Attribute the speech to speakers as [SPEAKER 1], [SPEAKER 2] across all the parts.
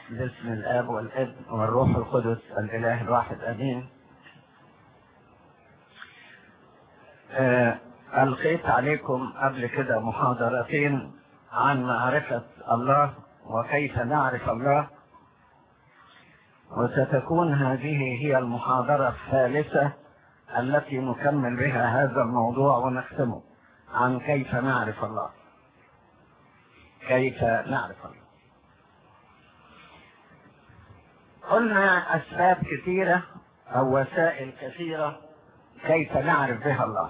[SPEAKER 1] باسم الآب والابن والروح القدس الإله الواحد آمين. ألقيت عليكم قبل كده محاضرتين عن معرفة الله وكيف نعرف الله، وستكون هذه هي المحاضرة الثالثة التي نكمل بها هذا الموضوع ونختمه عن كيف نعرف الله. كيف نعرف الله؟ قلنا أسباب كثيرة أو وسائل كثيرة كيف نعرف بها الله.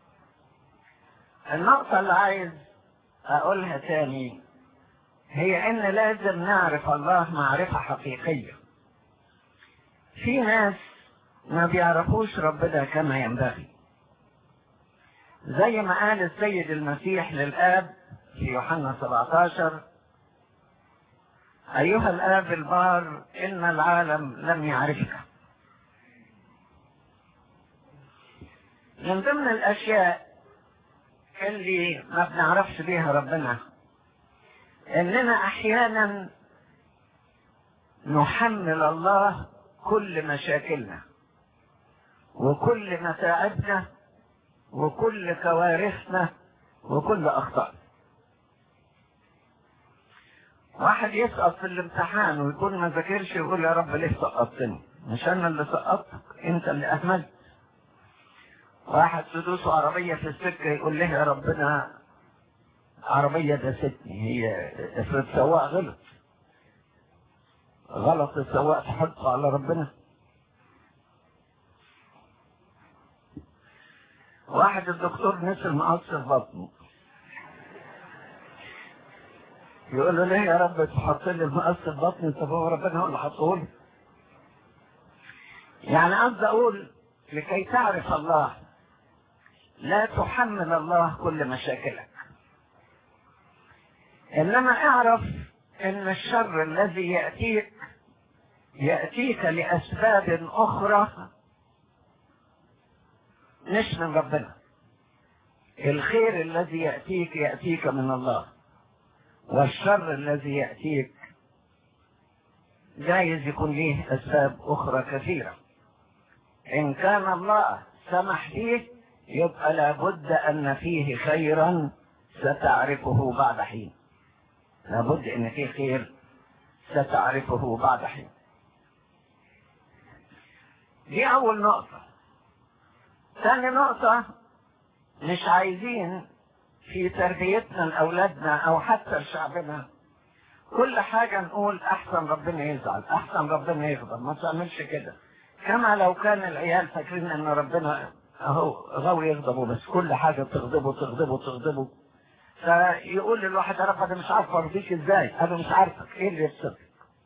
[SPEAKER 1] النقطة اللي عايز أقولها تاني هي إن لازم نعرف الله معرفة حقيقية. في ناس ما بيعرفوش ربنا كما ينبغي، زي ما قال السيد المسيح للآب في يوحنا 17: أيها الآب البار إن العالم لم يعرفك. من ضمن الأشياء اللي ما بنعرفش بيها ربنا إننا أحيانا نحمل الله كل مشاكلنا وكل متاعبنا وكل كوارثنا وكل أخطائنا. واحد يسقط في الامتحان ويكون ما ذاكرش يقول يا رب ليه سقطتني؟ مش انا اللي سقطتك، انت اللي اهملت. واحد تدوسه عربية في السكة يقول له يا ربنا عربية داستني، هي افرض سواق غلط السواق تحطه على ربنا. واحد الدكتور نسي المقص في بطنه يقول له ليه يا رب تحط لي المقص في بطني؟ طب هو ربنا هو اللي حطه لي. يعني قصدي اقول لكي تعرف الله لا تحمل الله كل مشاكلك، انما اعرف ان الشر الذي يأتيك لأسباب أخرى مش من ربنا. الخير الذي يأتيك من الله، والشر الذي يأتيك جايز يكون ليه أسباب أخرى كثيرة. إن كان الله سمح به يبقى لابد أن فيه خيرا ستعرفه بعد حين. لابد أن فيه خير ستعرفه بعد حين. دي أول نقطة. ثاني نقطة، مش عايزين في تربيتنا لأولادنا أو حتى لشعبنا كل حاجة نقول أحسن ربنا يزعل، أحسن ربنا يغضب. ما تعملش كده. كما لو كان العيال فاكرين أن ربنا أهو غاوي يغضبه، بس كل حاجة تغضبه فيقول للواحد يا رب أنا مش عارف أرضيك إزاي، أنا مش عارفك إيه اللي يبصرك.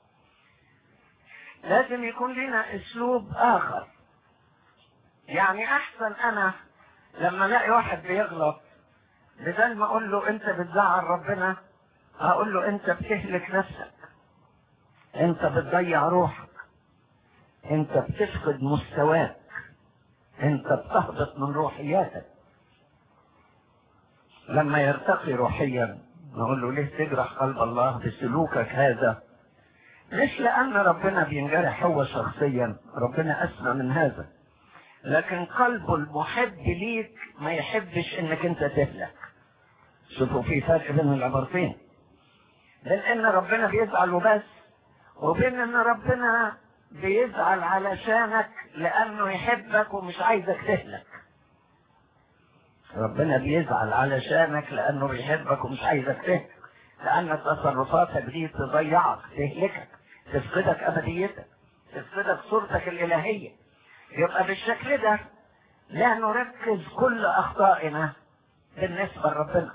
[SPEAKER 1] لازم يكون لنا أسلوب آخر. يعني أحسن أنا لما ألاقي واحد بيغلط بدل ما أقول له أنت بتزعل ربنا أقول له أنت بتهلك نفسك، أنت بتضيع روحك، أنت بتفقد مستواك، أنت بتهبط من روحياتك. لما يرتقي روحيا نقول له ليه تجرح قلب الله بسلوكك هذا؟ مش لأن ربنا بينجرح هو شخصيا، ربنا أسمى من هذا، لكن قلبه المحب ليك ما يحبش انك انت تهلك. شوفوا في فرق بين العبارتين، بين ان ربنا بيزعل وبس، وبين ان ربنا بيزعل علشانك لانه يحبك ومش عايزك تهلك. ربنا بيزعل علشانك لانه بيحبك ومش عايزك تهلك، لان تصرفاتك دي تضيعك، تهلكك، تفقدك ابديتك، تفقدك صورتك الالهيه. يبقى بالشكل ده لا نركز كل اخطائنا بالنسبه لربنا.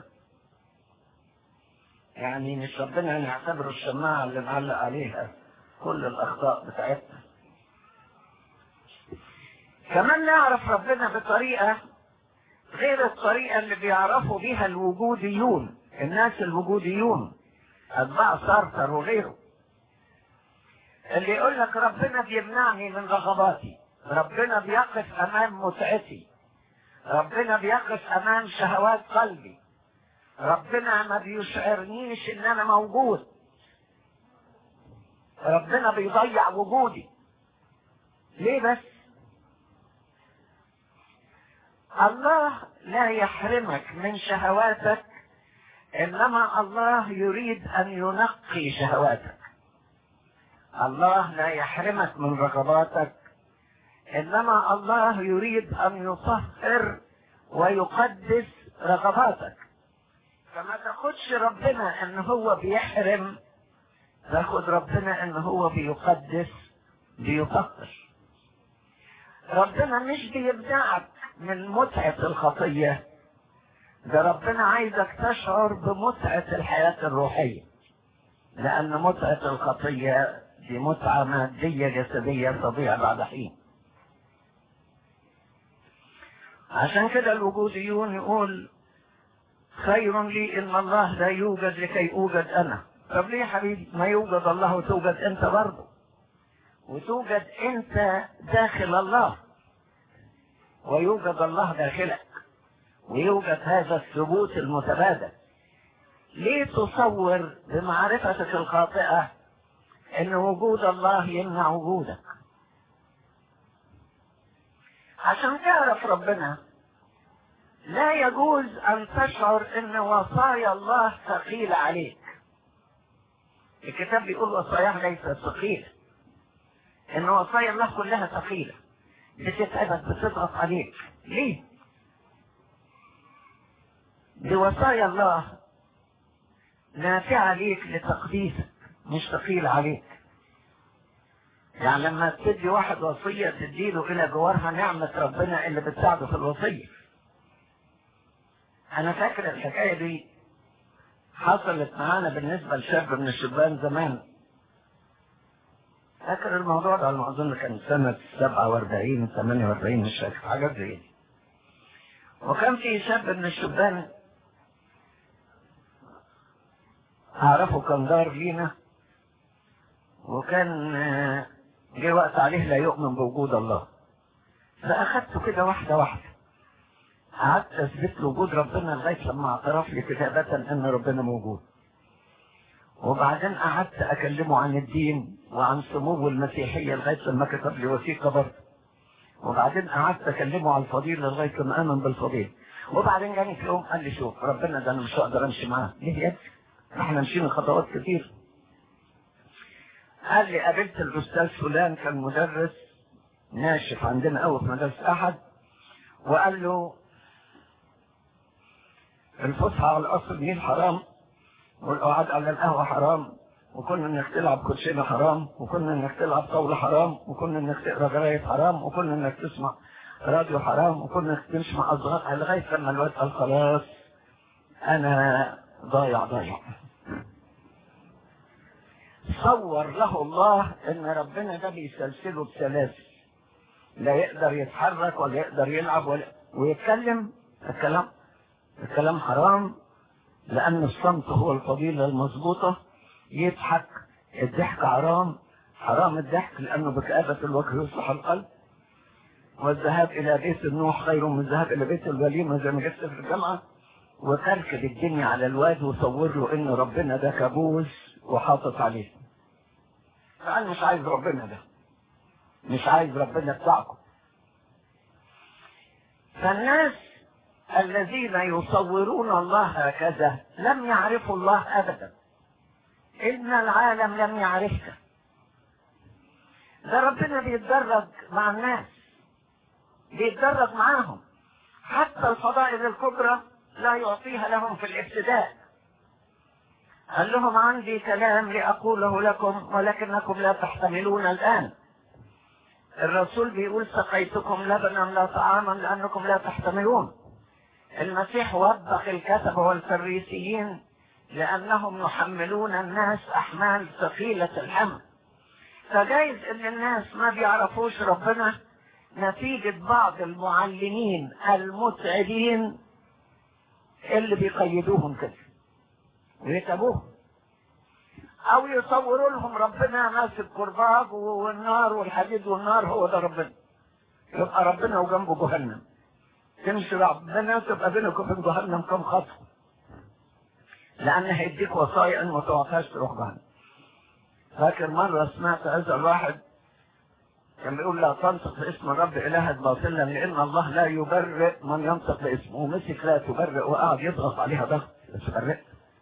[SPEAKER 1] يعني مش ربنا نعتبره الشماعه اللي نعلق عليها كل الاخطاء بتاعتنا. كمان نعرف ربنا بطريقه غير الطريقه اللي بيعرفوا بيها الوجوديون، الناس الوجوديون اتباع سارتر وغيره، اللي يقول لك ربنا بيمنعني من رغباتي، ربنا بيقف امام متعتي، ربنا بيقف امام شهوات قلبي، ربنا ما بيشعرنيش ان انا موجود. ربنا بيضيع وجودي ليه بس؟ الله لا يحرمك من شهواتك، انما الله يريد ان ينقي شهواتك. الله لا يحرمك من رغباتك، انما الله يريد ان يطهر ويقدس رغباتك. فما تاخدش ربنا ان هو بيحرم، تاخد ربنا ان هو بيقدس بيطهر. ربنا مش بيمنعك من متعة الخطية، ده ربنا عايزك تشعر بمتعة الحياة الروحية، لأن متعة الخطية دي متعة مادية جسدية تضيع بعد حين. عشان كده الوجوديون يقول خير لي إن الله لا يوجد لكي أوجد أنا. طب ليه يا حبيبي؟ ما يوجد الله وتوجد أنت برضه، وتوجد أنت داخل الله، ويوجد الله داخلك، ويوجد هذا الثبوت المتبادل. ليه تصور بمعرفتك الخاطئة ان وجود الله يمنع وجودك؟ عشان تعرف ربنا لا يجوز ان تشعر ان وصايا الله ثقيلة عليك. الكتاب بيقول وصاياه ليست ثقيلة، ان وصايا الله كلها ثقيلة، بتتعبك بتضغط عليك. ليه؟ دي وصايا الله نافعة ليك لتقديسك، مش ثقيلة عليك. يعني لما تدي واحد وصية تديله إلى جوارها نعمة ربنا اللي بتساعده في الوصية. أنا فاكر الحكاية دي حصلت معانا بالنسبة لشاب من الشبان زمان. فاكر الموضوع ده على ما أظن كان سنة 47 48 مش فاكر، حاجات زي دي. وكان في شاب من الشبان أعرفه، كان جار لينا، وكان جه وقت عليه لا يؤمن بوجود الله. فأخدته كده واحدة واحدة، قعدت أثبت له وجود ربنا لغاية لما اعترف لي كتابة أن ربنا موجود. وبعدين قعدت أكلمه عن الدين وعن سمو المسيحية لغاية لما كتب لي وثيقة برضه. وبعدين قعدت أكلمه عن الفضيلة لغاية لما آمن بالفضيلة. وبعدين جاني في يوم قال لي شوف ربنا ده أنا مش هقدر أمشي معاه. ليه يا ابني؟ احنا مشينا خطوات كتير. قال لي قابلت الأستاذ فلان كان مدرس ناشف عندنا قوي في مدرسة أحد، وقال له الفسحة على القصر النيل حرام، والقعاد على القهوة حرام، وكنا انك تلعب كوتشينة حرام، وكنا انك تلعب طاولة حرام، وكنا انك تقرا جرايد حرام، وكنا انك تسمع راديو حرام، وكنا انك تسمع أصغار، لغاية لما الواد قال خلاص أنا ضايع. صور له الله ان ربنا ده بيسلسله بسلاسل، لا يقدر يتحرك ولا يقدر يلعب ويتكلم. الكلام حرام، لان الصمت هو الفضيلة المظبوطة. يضحك، الضحك حرام الضحك، لانه بكآبة الوجه يصلح القلب. والذهاب الى بيت النوح خير من الذهاب الى بيت الوليمة زي ما جبت في الجامعة. وتركب الدنيا على الواد وصور له ان ربنا ده كابوس وحاطط عليه. فأنا مش عايز ربنا ده، مش عايز ربنا بتاعكم. فالناس الذين يصورون الله هكذا لم يعرفوا الله أبدا. إن العالم لم يعرفك. ده ربنا بيتدرج مع الناس، بيتدرج معاهم. حتى الفضائل الكبرى لا يعطيها لهم في الابتداء. قال لهم عندي كلام لأقوله لكم ولكنكم لا تحتملون الآن. الرسول بيقول سقيتكم لبنا لا طعاما لأنكم لا تحتملون. المسيح وبخ الكتبة والفريسيين لأنهم يحملون الناس أحمال ثقيلة الحمل. فجايز إن الناس ما بيعرفوش ربنا نتيجة بعض المعلمين المتعبين اللي بيقيدوهم كده ويتابوهم، او يصوروا لهم ربنا ماسك كرباج والنار والحديد والنار هو ده ربنا، يبقى ربنا وجنبه جهنم. تمشي ربنا تبقى بينك وبين جهنم كم خطوه، لان هيديك وصايا ان ما توقعش تروح جهنم. فاكر مرة سمعت هذا الواحد كان بيقول لا تنطق باسم الرب إلهك باطلا لأن الله لا يبرئ من ينطق باسمه، ومسك لا تبرئ وقعد يضغط عليها ضغط تبرئ.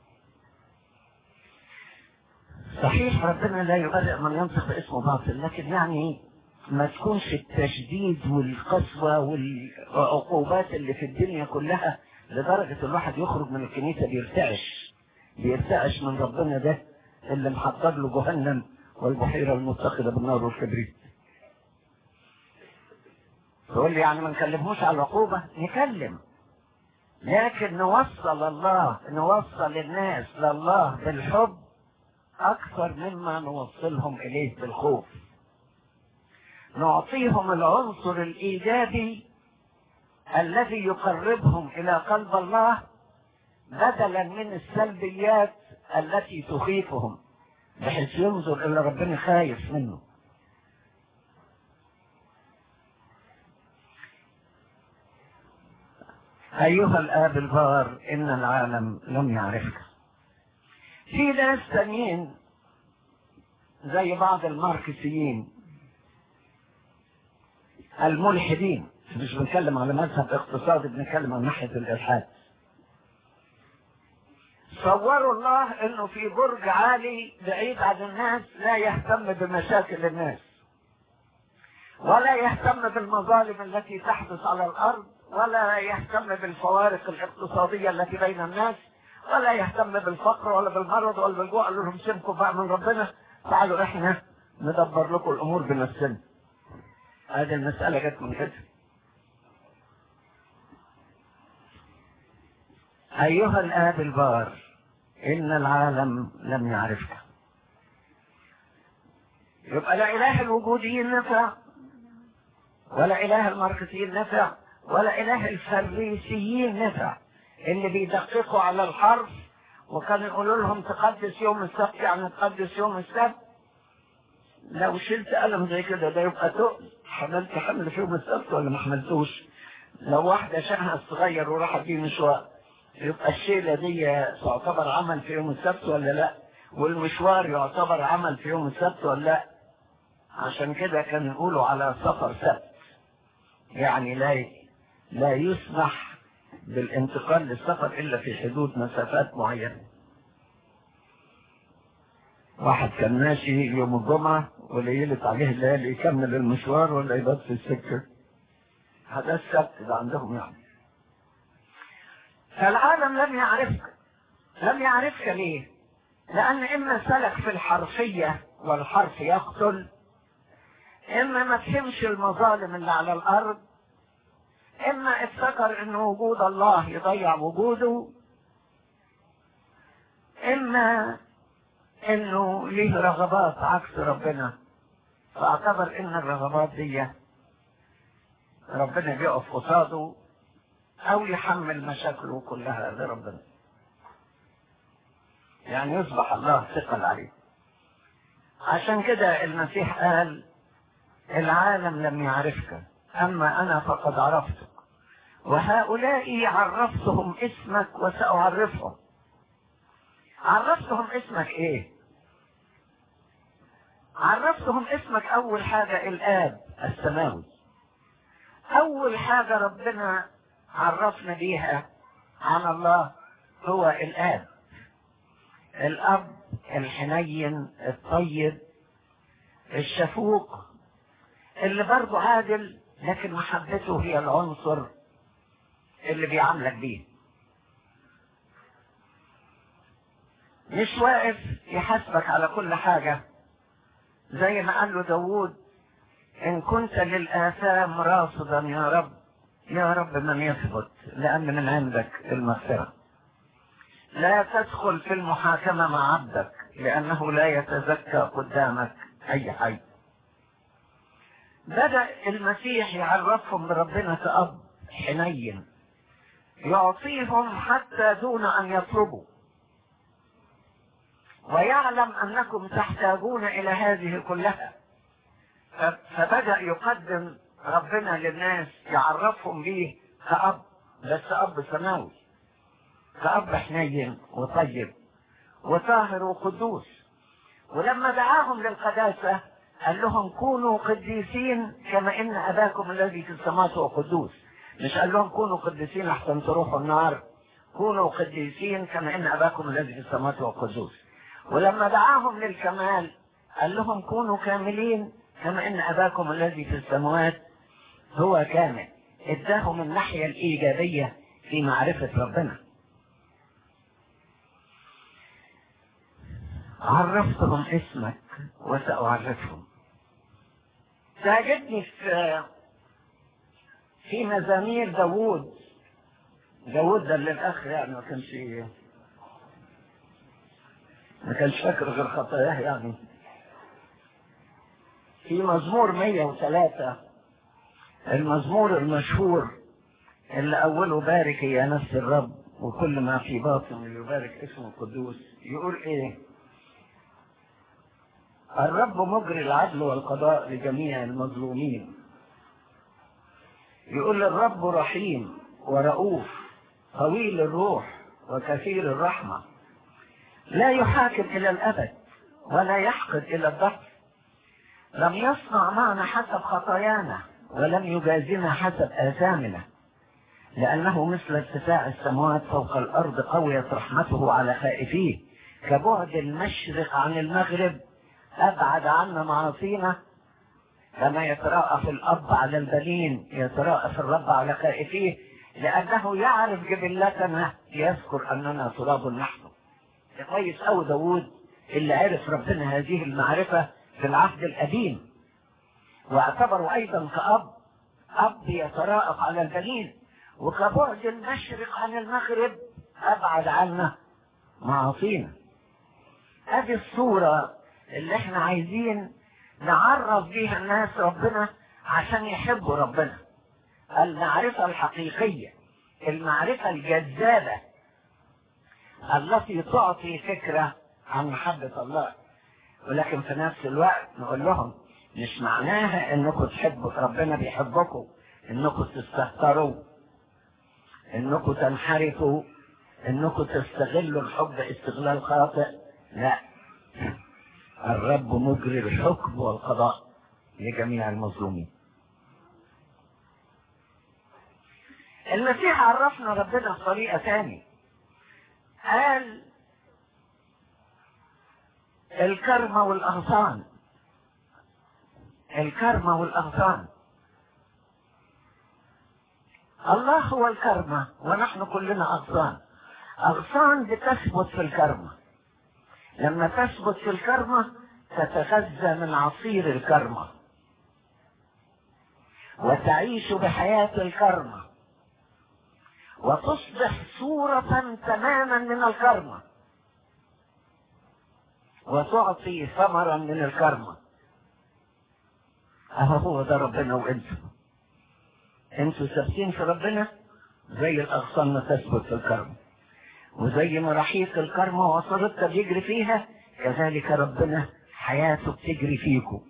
[SPEAKER 1] صحيح ربنا لا يبرئ من ينطق باسمه باطل، لكن يعني ما تكونش التشديد والقسوة والعقوبات اللي في الدنيا كلها لدرجة الواحد يخرج من الكنيسة بيرتعش من ربنا ده اللي محضر له جهنم والبحيرة المتخذة بالنار والكبريت. تقول لي يعني ما نكلمهوش على العقوبة؟ نكلم، لكن نوصل الناس لله بالحب أكثر مما نوصلهم إليه بالخوف. نعطيهم العنصر الإيجابي الذي يقربهم إلى قلب الله بدلا من السلبيات التي تخيفهم، بحيث ينظر إلى ربنا خايف منه. أيها الآب البار، إن العالم لم يعرفك. في ناس تانيين زي بعض الماركسيين الملحدين، مش بنتكلم على مذهب اقتصادي، بنتكلم عن ناحية الإلحاد. صوروا الله انه في برج عالي بعيد عن الناس، لا يهتم بمشاكل الناس ولا يهتم بالمظالم التي تحدث على الارض ولا يهتم بالفوارق الاقتصادية التي بين الناس ولا يهتم بالفقر ولا بالمرض ولا بالجوع. قالوا لهم سيبكم بقى من ربنا، تعالوا احنا ندبر لكم الامور بنفسنا. هذه المسألة جت من كده. أيها الآب البار، إن العالم لم يعرفك. يبقى لا إله الوجوديين نفع، ولا إله الماركسيين نفع، ولا إله الفريسيين نفع اللي بيدققوا على الحرف وكانوا يقولوا لهم تقدس يوم السبت يعني تقدس يوم السبت. لو شلت قلم زي كده ده يبقى تقل. حملت حمل في يوم السبت ولا ما حملتوش؟ لو واحدة شهر صغير وراحت بيه مشوار، يبقى الشيلة دي تعتبر عمل في يوم السبت ولا لا؟ والمشوار يعتبر عمل في يوم السبت ولا لا؟ عشان كده كانوا يقولوا على سفر سبت، يعني لا يسمح بالانتقال للسفر الا في حدود مسافات معينة. واحد كان ماشي يوم الجمعة وليلت عليه الليالي يكمل المشوار ولا يبات في السكة، هذا السبت ده عندهم يعني. فالعالم لم يعرفك ليه؟ لأن إما سلك في الحرفية والحرف يقتل، إما ما فهمش المظالم اللي على الأرض، إما افتكر إن وجود الله يضيع وجوده، إما إنه ليه رغبات عكس ربنا فاعتبر إن الرغبات دي ربنا بيقف قصاده أو يحمل مشاكله كلها لربنا، يعني يصبح الله ثقل عليه. عشان كده المسيح قال العالم لم يعرفك أما أنا فقد عرفتك، وهؤلاء عرفتهم اسمك وسأعرفهم. عرفتهم اسمك إيه؟ عرفتهم اسمك أول حاجة الآب السماوي. أول حاجة ربنا عرفنا بيها عن الله هو الآب، الأب الحنين الطيب الشفوق اللي برضه عادل، لكن محبته هي العنصر اللي بيعاملك بيه. مش واقف يحاسبك على كل حاجة، زي ما قال له داوود إن كنت للآثام راصدا يا رب من يثبت، لأن من عندك المغفرة. لا تدخل في المحاكمة مع عبدك لأنه لا يتزكى قدامك أي حي. بدأ المسيح يعرفهم بربنا كأب حنين يعطيهم حتى دون أن يطلبوا، ويعلم أنكم تحتاجون إلى هذه كلها، فبدأ يقدم ربنا للناس يعرفهم به كأب، بس أب سماوي، كأب حنين وطيب وطاهر وقدوس. ولما دعاهم للقداسة قال لهم كونوا قديسين كما ان اباكم الذي في السماوات هو قدوس. مش قال لهم كونوا قديسين احسن تروحوا النار، كونوا قديسين كما ان اباكم الذي في السماوات هو قدوس. ولما دعاهم للكمال قال لهم كونوا كاملين كما ان اباكم الذي في السماوات هو كامل. اداهم الناحية الايجابية في معرفة ربنا. عرفتهم اسمك وسأعرفهم. تعجبني في مزامير داوود ده للأخ يعني ما كانش فاكر غير خطاياه يعني. في مزمور 103 المزمور المشهور اللي أوله بارك يا نفس الرب وكل ما في باطن يبارك اسمه القدوس، يقول إيه؟ الرب مجري العدل والقضاء لجميع المظلومين. يقول الرب رحيم ورؤوف طويل الروح وكثير الرحمة، لا يحاكم إلى الأبد ولا يحقد إلى الدهر، لم يصنع معنا حسب خطايانا ولم يجازنا حسب آثامنا، لأنه مثل ارتفاع السماوات فوق الأرض قويت رحمته على خائفيه، كبعد المشرق عن المغرب أبعد عنا معاصينا. كما يتراءف الأب على البنين يتراءف الرب على خائفيه، لأنه يعرف جبلتنا يذكر أننا تراب نحن. كويس أوي داوود اللي عرف ربنا هذه المعرفة في العهد القديم، واعتبره أيضا أب يتراءف على البنين، وكبعد المشرق عن المغرب أبعد عنا معاصينا. هذه الصورة اللي احنا عايزين نعرف بيها الناس ربنا عشان يحبوا ربنا. المعرفة الحقيقية، المعرفة الجذابة التي تعطي فكرة عن محبة الله. ولكن في نفس الوقت نقول لهم مش معناها انكم تحبوا ربنا بيحبكم انكم تستهتروا، انكم تنحرفوا، انكم تستغلوا الحب استغلال خاطئ. لا، الرب مجري الحكم والقضاء لجميع المظلومين. المسيح عرفنا ربنا بطريقة ثانية، قال الكرمة والأغصان. الكرمة والأغصان، الله هو الكرمة ونحن كلنا أغصان. أغصان بتثبت في الكرمة، لما تثبت في الكرمة تتغذى من عصير الكرمة وتعيش بحياة الكرمة وتصبح صورة تماما من الكرمة وتعطي ثمرا من الكرمة. هو ده ربنا. وانتوا ثابتين في ربنا زي الأغصان ما تثبت في الكرمة، وزي ما رحيق الكرمة وصلتك بيجري فيها كذلك ربنا حياته بتجري فيكم.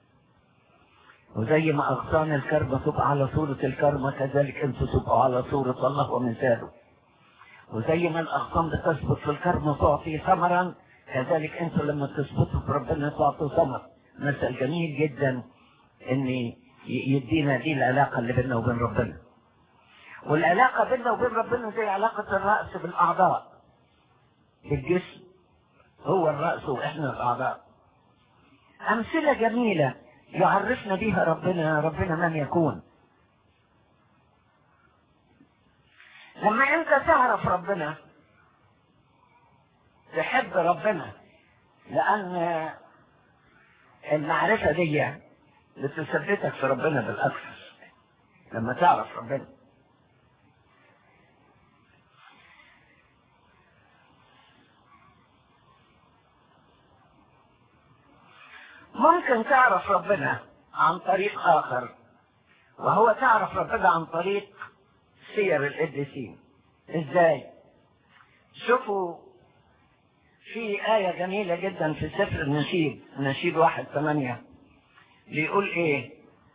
[SPEAKER 1] وزي ما أغصان الكرمة تبقى على صورة الكرمة كذلك انتوا تبقوا على صورة الله ومثاله. وزي ما الأغصان بتثبت في الكرمة تعطي ثمرا كذلك انتوا لما تثبتوا في ربنا تعطوا ثمر. مثل جميل جدا ان يدينا دي العلاقة اللي بيننا وبين ربنا. والعلاقة بيننا وبين ربنا زي علاقة الرأس بالأعضاء بالجسم، هو الرأس وإحنا الأعضاء. أمثلة جميلة يعرفنا بها ربنا من يكون. لما أنت تعرف ربنا تحب ربنا، لأن المعرفة دي بتثبتك في ربنا بالأكثر. لما تعرف ربنا ممكن تعرف ربنا عن طريق آخر، وهو تعرف ربنا عن طريق سير القديسين. ازاي؟ شوفوا في آية جميلة جدا في سفر النشيد، نشيد 1:8 بيقول ايه؟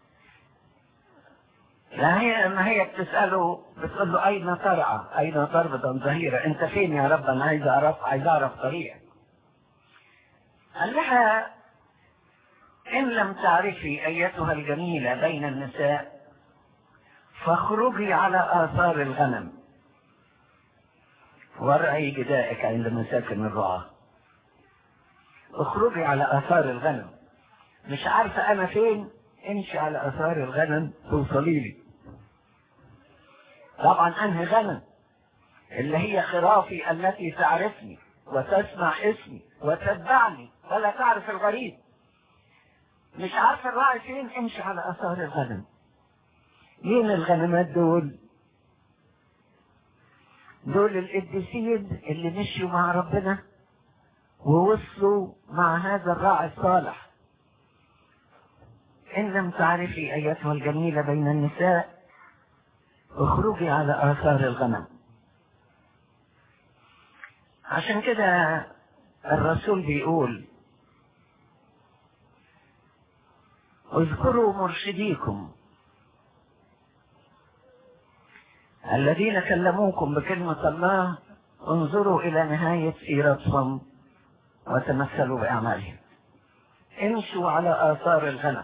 [SPEAKER 1] ما هي بتسأله بتقول له أين ترعى؟ أين تربط ظهيرة؟ أنت فين يا رب؟ أنا عايز أعرف طريقك. قال لها إن لم تعرفي أيتها الجميلة بين النساء فاخرجي على آثار الغنم وارعي جدائك عند مساكن الرعاة. اخرجي على آثار الغنم، مش عارفة أنا فين، امشي على آثار الغنم توصلي لي. طبعا أنهي غنم؟ اللي هي خرافي التي تعرفني وتسمع اسمي وتتبعني ولا تعرف الغريب. مش عارفة الراعي فين، امشي على آثار الغنم. مين الغنمات دول؟ دول القديسين اللي مشوا مع ربنا ووصلوا مع هذا الراعي الصالح. إن لم تعرفي أيتها الجميلة بين النساء اخرجي على آثار الغنم. عشان كده الرسول بيقول اذكروا مرشديكم الذين كلموكم بكلمة الله، انظروا إلى نهاية سيرتهم وتمثلوا بأعمالهم. امشوا على آثار الغنم.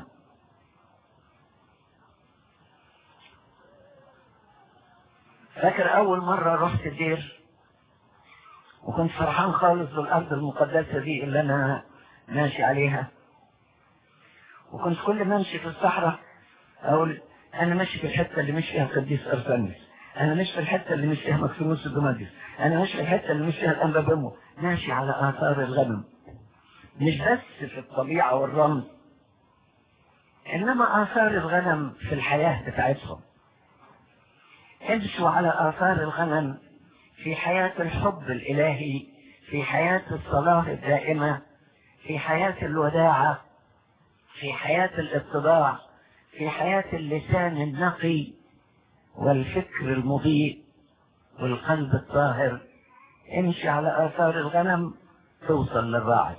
[SPEAKER 1] فاكر أول مرة رحت الدير وكنت فرحان خالص بالأرض المقدسة دي اللي أنا ماشي عليها، وكنت كل ما امشي في الصحراء أقول أنا ماشي في الحتة اللي مش فيها القديس أرسانيوس، أنا مش في الحتة اللي مش فيها مكسيموس الدماديس، أنا مش في الحتة اللي مش فيها الأنبا بمو. ماشي على آثار الغنم، مش بس في الطبيعة والرمز، إنما آثار الغنم في الحياة بتاعتهم. امشوا على آثار الغنم في حياة الحب الإلهي، في حياة الصلاة الدائمة، في حياة الوداعة، في حياة الاتضاع، في حياة اللسان النقي والفكر المضيء والقلب الطاهر. امشي على آثار الغنم توصل للراعي.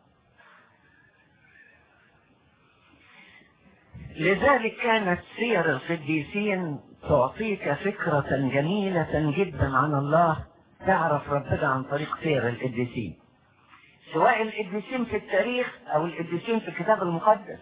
[SPEAKER 1] لذلك كانت سير القديسين تعطيك فكرة جميلة جدا عن الله، تعرف ربنا عن طريق سير القديسين، سواء القديسين في التاريخ أو القديسين في الكتاب المقدس.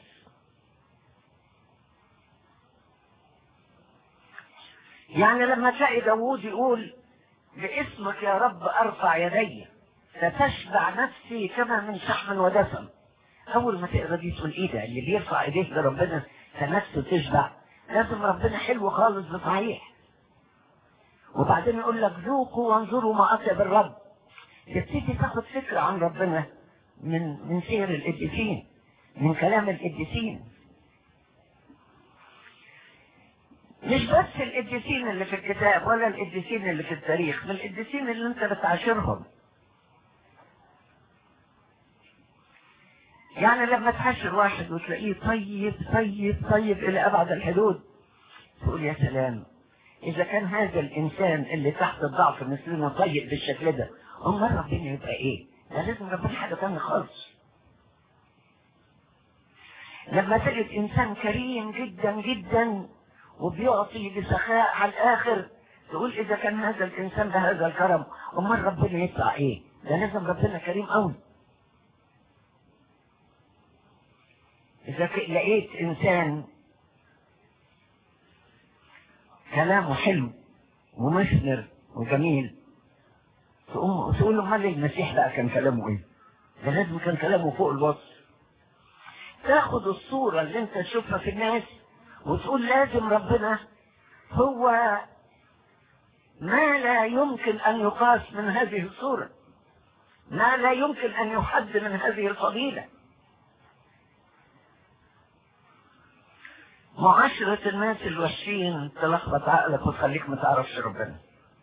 [SPEAKER 1] يعني لما تلاقي داوود يقول باسمك يا رب أرفع يدي فتشبع نفسي كما من شحم ودسم، أول ما تقرأ دي تقول إيه ده اللي بيرفع إيديه لربنا فنفسه تشبع؟ لازم ربنا حلو خالص بصحيح. وبعدين يقول لك ذوقوا وانظروا ما أطيب الرب. تبتدي تاخد فكرة عن ربنا من سير القديسين، من كلام القديسين. مش بس القديسين اللي في الكتاب ولا القديسين اللي في التاريخ، من القديسين اللي انت بتعاشرهم. يعني لما تحشر واحد وتلاقيه طيب طيب طيب إلى أبعد الحدود، تقول يا سلام، إذا كان هذا الإنسان اللي تحت الضعف مثلنا طيب بالشكل ده، أمال ربنا يبقى إيه؟ ده لازم ربنا حاجة تانية خالص. لما تجد إنسان كريم جدا جدا وبيعطي بسخاء على الآخر، تقول إذا كان هذا الإنسان بهذا الكرم، أمال ربنا يطلع إيه؟ ده لازم ربنا كريم قوي. إذا لقيت إنسان كلامه حلو ومثمر وجميل، تقول له مال المسيح بقى كان كلامه إيه؟ ده لازم كان كلامه فوق الوصف. تاخد الصورة اللي انت تشوفها في الناس وتقول لازم ربنا هو ما لا يمكن أن يقاس من هذه الصورة، ما لا يمكن أن يحد من هذه الفضيلة. معاشرة الناس الوحشين تلخبط عقلك وتخليك ما تعرفش ربنا،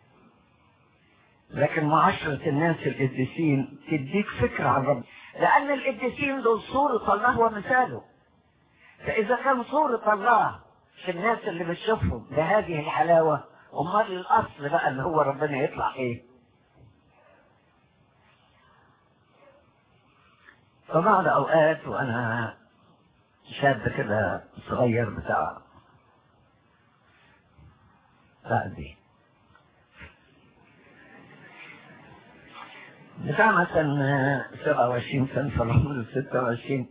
[SPEAKER 1] لكن معاشرة الناس القديسين تديك فكرة عن ربنا، لأن القديسين دول صورة الله ومثاله. فإذا كان صورة الله في الناس اللي بتشوفهم بهذه الحلاوة، أمال الأصل بقى اللي هو ربنا يطلع إيه؟ فبعض أوقات وأنا شاب كده صغير بتاع دي بتاع مثلا 27 سنة في العمر، 26.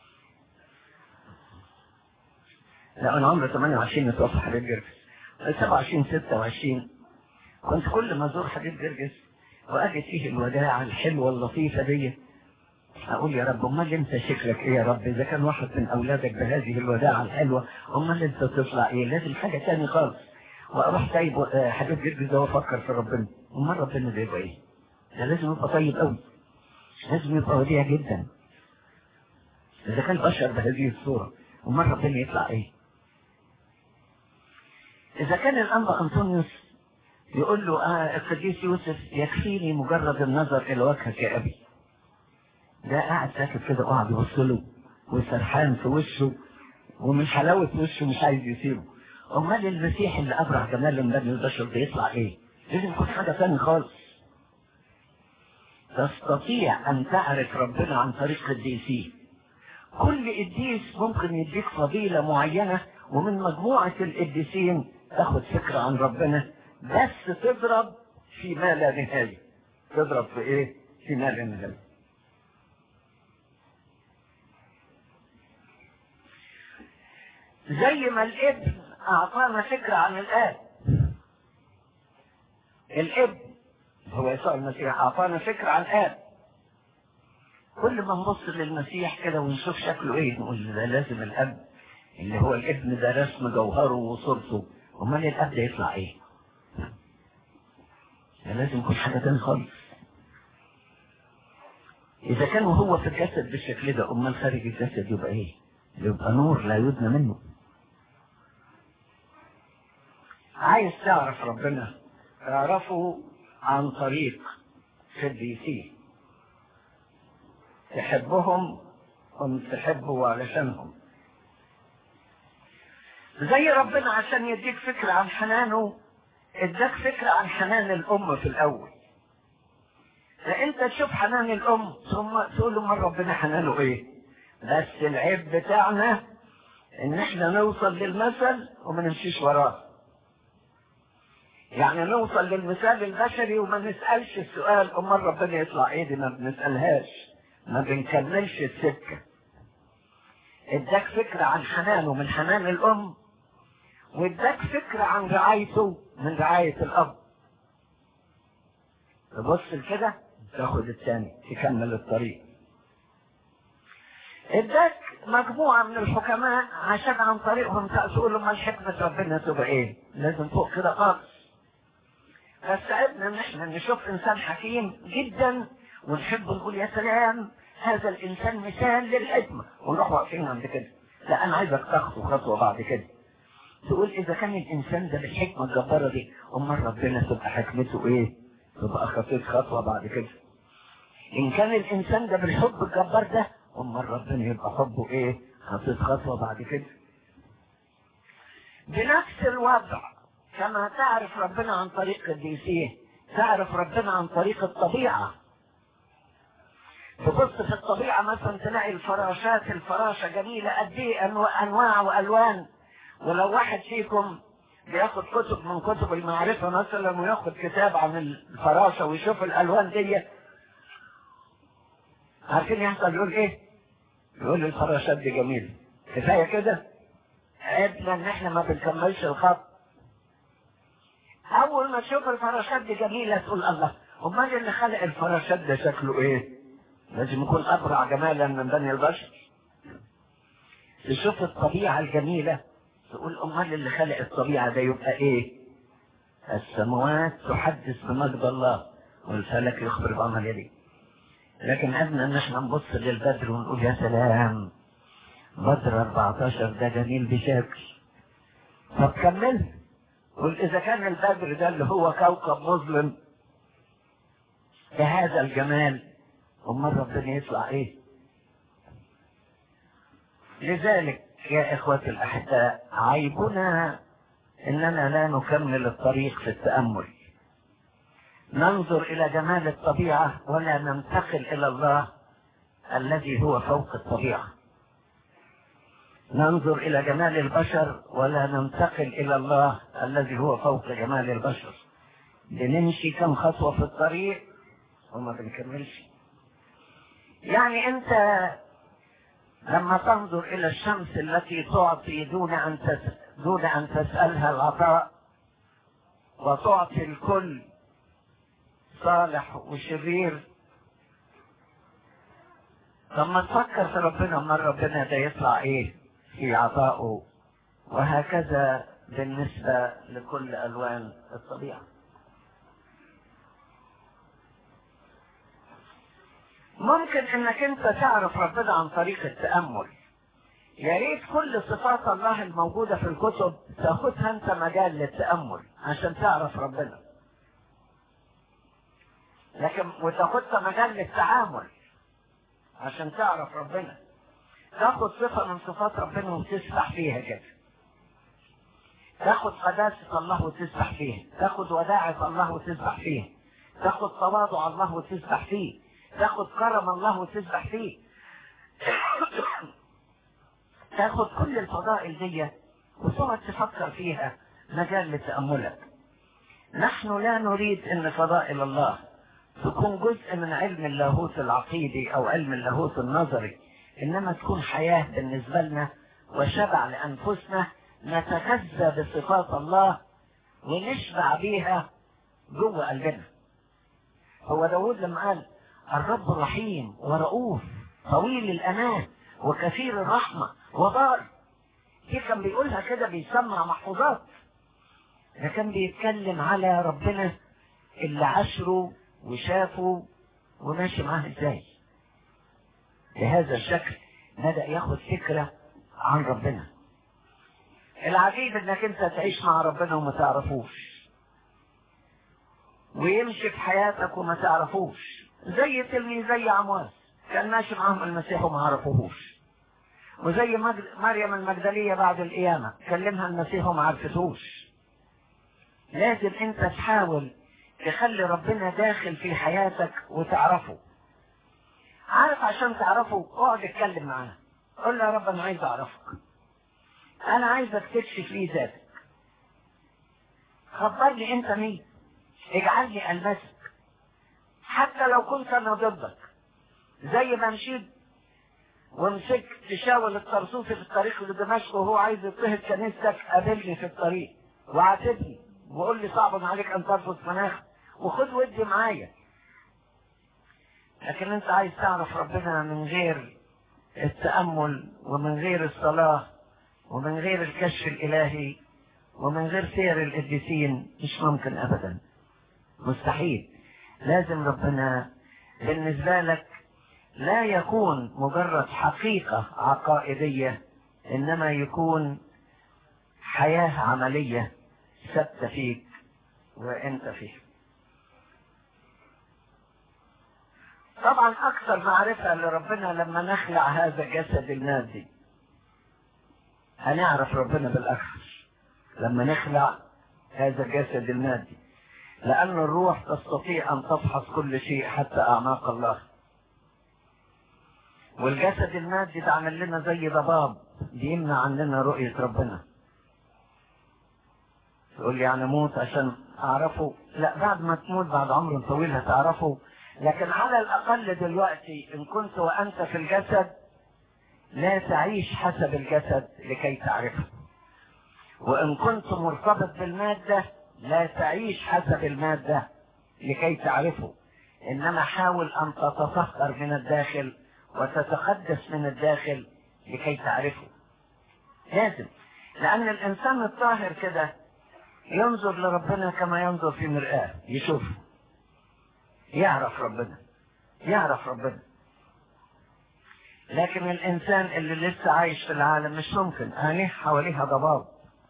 [SPEAKER 1] لا أنا عمري 28 اتوفى حبيب جرجس. 27 26 كنت كل ما أزور حبيب جرجس وأجد فيه الوداع الحلوة اللطيفة دي أقول يا رب أمال أنت شكلك إيه يا رب؟ إذا كان واحد من أولادك بهذه الوداعة الحلوة أمال أنت تطلع إيه؟ لازم حاجة تاني خالص. وأروح سايب حبيب جرجس ده وأفكر في ربنا، أمال ربنا ده يبقى إيه؟ ده لازم يبقى طيب قوي، لازم يبقى وديع جدا. إذا كان بشر بهذه الصورة أمال ربنا يطلع إيه؟ إذا كان الأنبا أنطونيوس يقول له القديس يوسف يكفيني مجرد النظر إلى وجهك يا أبي، ده قاعد ساكت كده وقاعد يبص له وسرحان في وشه ومن حلاوة وشه مش عايز يسيبه. أمال المسيح اللي أبرع جمال من بني البشر بيطلع إيه؟ لازم يكون حاجة ثانية خالص. تستطيع أن تعرف ربنا عن طريق قديسيه. كل قديس ممكن يديك فضيلة معينة، ومن مجموعة القديسين تاخد فكرة عن ربنا، بس تضرب في ما لا نهاية. تضرب في إيه؟ في ما لا نهاية. زي ما الابن أعطانا فكرة عن الآب، الابن هو يسوع المسيح أعطانا فكرة عن الآب. كل ما نبص للمسيح كده ونشوف شكله ايه نقول ده لازم الاب اللي هو الابن ده رسم جوهره وصورته، امال الاب ده يطلع ايه؟ ده لازم يكون حاجه تانية خالص. اذا كان هو في الجسد بالشكل ده امال خارج الجسد يبقى ايه؟ يبقى نور لا يدنى منه. عايز تعرف ربنا اعرفه عن طريق قديسيه، تحبهم هم تحبوا علشانهم. زي ربنا عشان يديك فكرة عن حنانه اداك فكرة عن حنان الام في الاول. فانت تشوف حنان الام ثم تقول له من ربنا حنانه ايه؟ بس العيب بتاعنا ان احنا نوصل للمثل وما نمشيش وراه. يعني نوصل للمثال البشري وما نسألش السؤال امال ربنا يطلع ايه، دي ما بنسألهاش، ما بنكملش السكة. اداك فكرة عن حنانه من حنان الام، واداك فكرة عن رعايته من رعاية الاب. تبص كده تاخد الثاني تكمل الطريق. اداك مجموعة من الحكماء عشان عن طريقهم تقول لهم حكمة ربنا تبقى ايه، لازم فوق كده خالص. فاستعدنا ان احنا نشوف انسان حكيم جدا ونحب نقول يا سلام هذا الانسان مثال للحكمة، ونروح واقفين عند كده. لا انا عايزك تاخد خطوة بعد كده تقول اذا كان الانسان ده بالحكمة الجبارة دي امال ربنا تبقى حكمته ايه، تبقى خطيت خطوة بعد كده. ان كان الانسان ده بالحب الجبار ده امال ربنا يبقى حبه ايه، خطيت خطوة بعد كده. بنفس الوضع كما تعرف ربنا عن طريق قديسيه تعرف ربنا عن طريق الطبيعة. تبص في الطبيعة مثلا تلاقي الفراشات، الفراشة جميلة قد ايه انواع والوان. ولو واحد فيكم بياخد كتب من كتب المعرفة مثلا وياخد كتاب عن الفراشة ويشوف الالوان دي، عارفين يحصل يقول ايه؟ يقول الفراشات دي جميلة. كفاية كده عيبنا ان احنا ما بنكملش الخط. اول ما تشوف الفراشات دي جميلة تقول الله امال اللي خلق الفراشات ده شكله ايه؟ لازم يكون ابرع جمالا من بني البشر. تشوف الطبيعة الجميلة تقول امال اللي خلق الطبيعة ده يبقى ايه؟ السماوات تحدث بمجد الله والفلك يخبر بعمل يديه. لكن أدنى ان احنا نبص للبدر ونقول يا سلام بدر 14 ده جميل بشكل. طب كمل قل اذا كان البدر ده اللي هو كوكب مظلم بهذا الجمال امال ربنا يطلع ايه؟ لذلك يا اخوتي الاحباء عيبنا اننا لا نكمل الطريق في التأمل. ننظر الى جمال الطبيعة ولا ننتقل الى الله الذي هو فوق الطبيعة. ننظر الى جمال البشر ولا ننتقل الى الله الذي هو فوق جمال البشر. بنمشي كم خطوة في الطريق وما بنكملش. يعني انت لما تنظر الى الشمس التي تعطي دون ان تسألها العطاء، وتعطي الكل صالح وشرير، لما تفكر في ربنا، ما ربنا ده يطلع ايه في عطائه. وهكذا بالنسبة لكل الوان الطبيعة. ممكن انك انت تعرف ربنا عن طريق التأمل. يا ريت كل صفات الله الموجودة في الكتب تاخدها انت مجال للتأمل عشان تعرف ربنا، لكن وتاخدها مجال للتعامل عشان تعرف ربنا. تاخد صفة من صفات ربنا وتسبح فيها كده، تاخد قداسة الله وتسبح فيها، تاخد وداعة الله وتسبح فيها، تاخد تواضع الله وتسبح فيه، تاخد كرم الله وتسبح فيه. تاخد كل الفضائل دي وتقعد تفكر فيها مجال لتأملك. نحن لا نريد ان فضائل الله تكون جزء من علم اللاهوت العقيدي او علم اللاهوت النظري، انما تكون حياة بالنسبة لنا وشبع لانفسنا، نتغذى بصفات الله ونشبع بيها جوه قلبنا. هو داود لما قال الرب رحيم ورؤوف طويل الأناة وكثير الرحمة وبار، دي كان بيقولها كده بيسمع محفوظات، ده كان بيتكلم على ربنا اللي عشره وشافه وماشي معاه ازاي. بهذا الشكل بدأ ياخد فكرة عن ربنا. العجيب انك انت تعيش مع ربنا وما تعرفوش، ويمشي في حياتك وما تعرفوش، زي تلميذ زي عمواس كان ماشي معهم المسيح وما عرفوهوش، وزي مريم المجدلية بعد القيامة كلمها المسيح وما عرفتوش. لازم انت تحاول تخلي ربنا داخل في حياتك وتعرفه. عارف عشان تعرفه اقعد اتكلم معاه، قول له يا رب انا عايز اعرفك، انا عايزك تكشف لي ذاتك، خبر لي انت مين، اجعل لي المسك، حتى لو كنت انا ضدك. زي ما مشيت ومسكت شاول الطرسوسي في الطريق لدمشق وهو عايز يضطهد كنيستك، قابلني في الطريق وعاتبني وقول لي صعب عليك ان ترفض مناخ وخد ودي معايا. لكن انت عايز تعرف ربنا من غير التأمل ومن غير الصلاة ومن غير الكشف الإلهي ومن غير سير القديسين، مش ممكن أبدا، مستحيل. لازم ربنا بالنسبة لك لا يكون مجرد حقيقة عقائدية، إنما يكون حياة عملية ثابتة فيك وأنت فيه. طبعا أكثر معرفة لربنا لما نخلع هذا الجسد المادي، هنعرف ربنا بالأكثر لما نخلع هذا الجسد المادي، لأن الروح تستطيع أن تفحص كل شيء حتى أعماق الله. والجسد المادي ده عمل لنا زي ضباب بيمنع عننا رؤية ربنا. تقول لي يعني موت عشان أعرفه؟ لا، بعد ما تموت بعد عمر طويل هتعرفه، لكن على الأقل دلوقتي إن كنت وأنت في الجسد لا تعيش حسب الجسد لكي تعرفه، وإن كنت مرتبط بالمادة لا تعيش حسب المادة لكي تعرفه، إنما حاول أن تتطهر من الداخل وتتقدس من الداخل لكي تعرفه. لازم، لأن الإنسان الطاهر كده ينظر لربنا كما ينظر في مرآة، يشوفه، يعرف ربنا، يعرف ربنا. لكن الإنسان اللي لسه عايش في العالم مش ممكن، عينيه حواليها ضباب،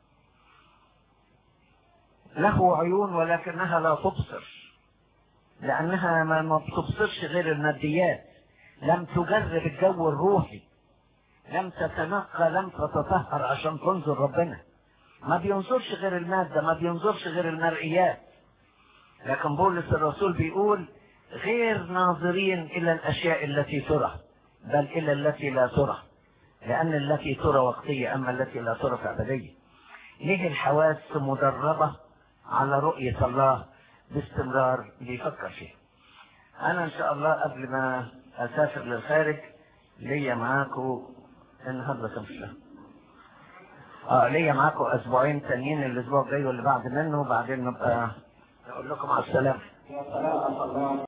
[SPEAKER 1] له عيون ولكنها لا تبصر، لأنها ما بتبصرش غير الماديات، لم تجرب الجو الروحي، لم تتنقى، لم تتطهر عشان تنظر ربنا. ما بينظرش غير المادة، ما بينظرش غير المرئيات. لكن بولس الرسول بيقول غير ناظرين إلى الأشياء التي ترى بل إلى التي لا ترى، لأن التي ترى وقتية أما التي لا ترى فأبدية. ليه الحواس مدربة على رؤية الله باستمرار بيفكر فيه. انا ان شاء الله قبل ما اسافر للخارج ليا معاكم النهارده كم شهر، ليا معاكم اسبوعين تانيين، الاسبوع الجاي واللي بعد منه، وبعدين نبقى اقول لكم على السلامه.